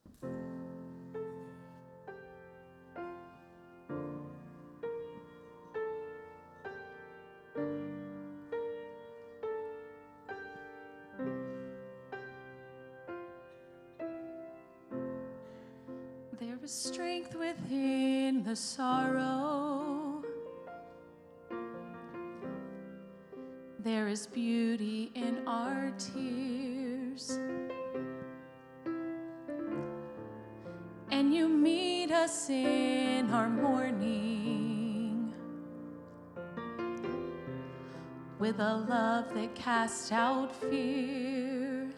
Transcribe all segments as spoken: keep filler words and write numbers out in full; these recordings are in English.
There is strength within the sorrow. There is beauty in our tears. And you meet us in our mourning with a love that casts out fear.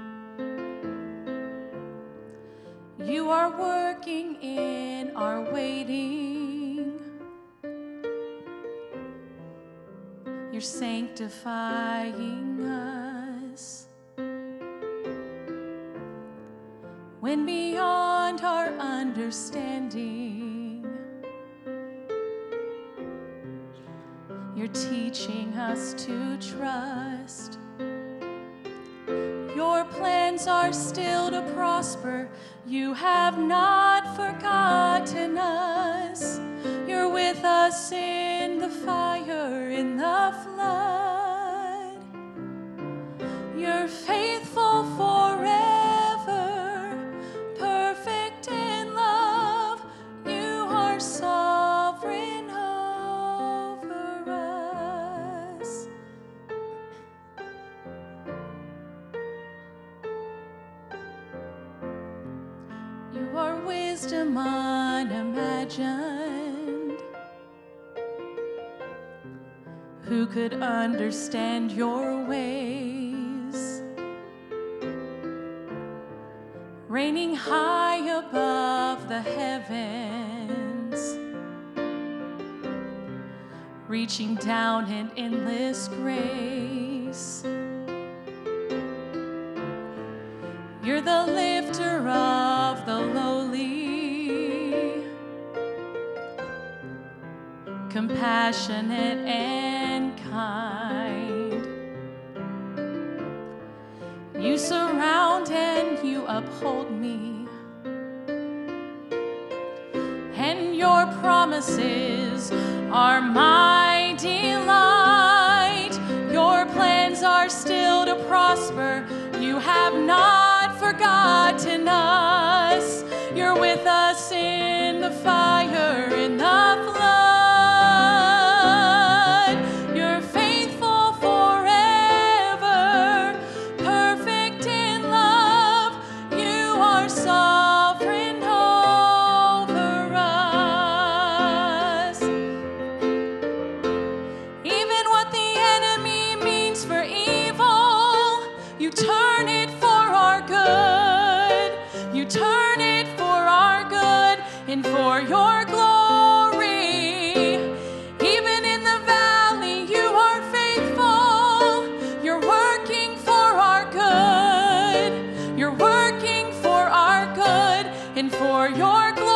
You are working in our waiting. You're sanctifying us. When beyond our understanding, you're teaching us to trust. Your plans are still to prosper. You have not forgotten us. You're with us in the fire, in the flood. You're faithful forever, perfect in love. You are sovereign over us. You are wisdom unimagined. Who could understand your ways? Reigning high above the heavens, reaching down in endless grace. You're the lifter of the lowly, compassionate and kind. You surround and you uphold me, and your promises are my delight. Your plans are still to prosper. You have not forgotten us. You're with us in the fire, in the flood. You're faithful forever, perfect in love. You are sovereign over us. Even what the enemy means for evil, you turn it for our good. You turn it for our good and for your glory. Even in the valley, you are faithful. You're working for our good. You're working for our good and for your glory.